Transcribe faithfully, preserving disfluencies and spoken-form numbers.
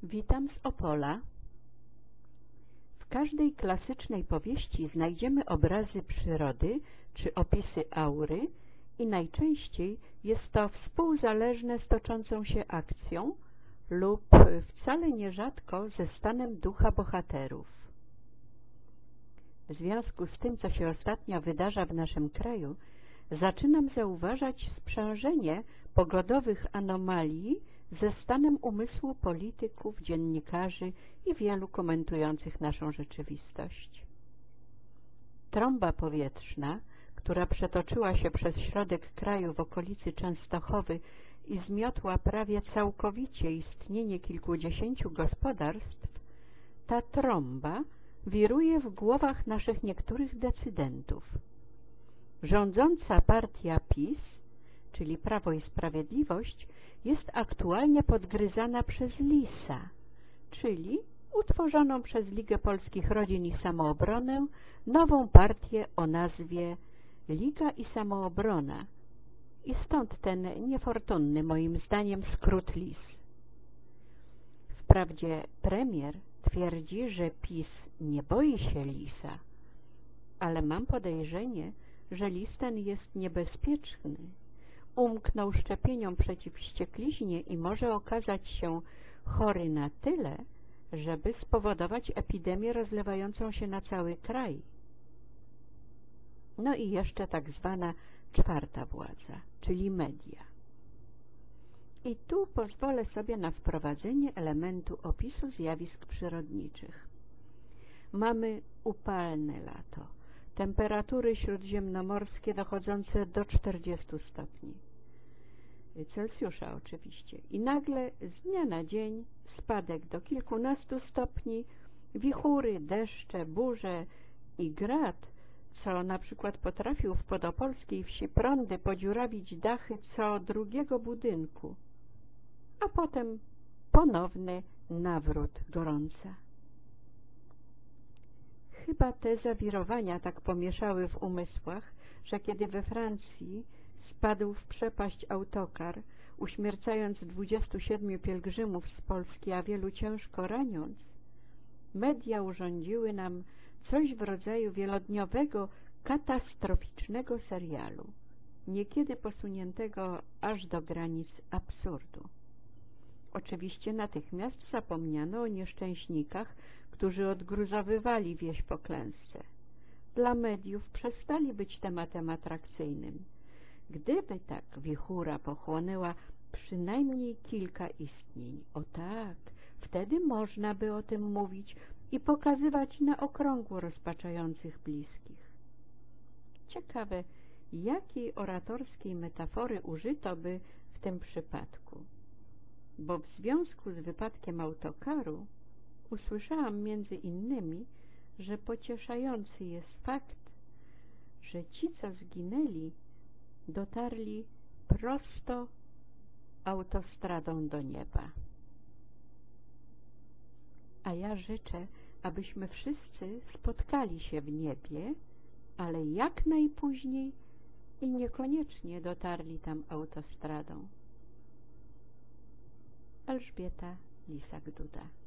Witam z Opola. W każdej klasycznej powieści znajdziemy obrazy przyrody czy opisy aury i najczęściej jest to współzależne z toczącą się akcją lub wcale nierzadko ze stanem ducha bohaterów. W związku z tym, co się ostatnio wydarza w naszym kraju, zaczynam zauważać sprzężenie pogodowych anomalii ze stanem umysłu polityków, dziennikarzy i wielu komentujących naszą rzeczywistość. Trąba powietrzna, która przetoczyła się przez środek kraju w okolicy Częstochowy i zmiotła prawie całkowicie istnienie kilkudziesięciu gospodarstw, ta trąba wiruje w głowach naszych niektórych decydentów. Rządząca partia PiS, czyli Prawo i Sprawiedliwość, jest aktualnie podgryzana przez lisa, czyli utworzoną przez Ligę Polskich Rodzin i Samoobronę nową partię o nazwie Liga i Samoobrona i stąd ten niefortunny moim zdaniem skrót lis. Wprawdzie premier twierdzi, że PiS nie boi się lisa, ale mam podejrzenie, że lis ten jest niebezpieczny. Umknął szczepieniom przeciw wściekliźnie i może okazać się chory na tyle, żeby spowodować epidemię rozlewającą się na cały kraj. No i jeszcze tak zwana czwarta władza, czyli media. I tu pozwolę sobie na wprowadzenie elementu opisu zjawisk przyrodniczych. Mamy upalne lato, temperatury śródziemnomorskie dochodzące do czterdziestu stopni Celsjusza oczywiście i nagle z dnia na dzień spadek do kilkunastu stopni, wichury, deszcze, burze i grad, co na przykład potrafił w podopolskiej wsi Prądy podziurawić dachy co drugiego budynku, a potem ponowny nawrót gorąca. Chyba te zawirowania tak pomieszały w umysłach, że kiedy we Francji spadł w przepaść autokar, uśmiercając dwudziestu siedmiu pielgrzymów z Polski, a wielu ciężko raniąc, media urządziły nam coś w rodzaju wielodniowego, katastroficznego serialu, niekiedy posuniętego aż do granic absurdu. Oczywiście natychmiast zapomniano o nieszczęśnikach, którzy odgruzowywali wieś po klęsce. Dla mediów przestali być tematem atrakcyjnym. Gdyby tak wichura pochłonęła przynajmniej kilka istnień, o tak, wtedy można by o tym mówić i pokazywać na okrągło rozpaczających bliskich. Ciekawe, jakiej oratorskiej metafory użyto by w tym przypadku, bo w związku z wypadkiem autokaru usłyszałam między innymi, że pocieszający jest fakt, że ci, co zginęli, dotarli prosto autostradą do nieba. A ja życzę, abyśmy wszyscy spotkali się w niebie, ale jak najpóźniej i niekoniecznie dotarli tam autostradą. Elżbieta Lisak-Duda.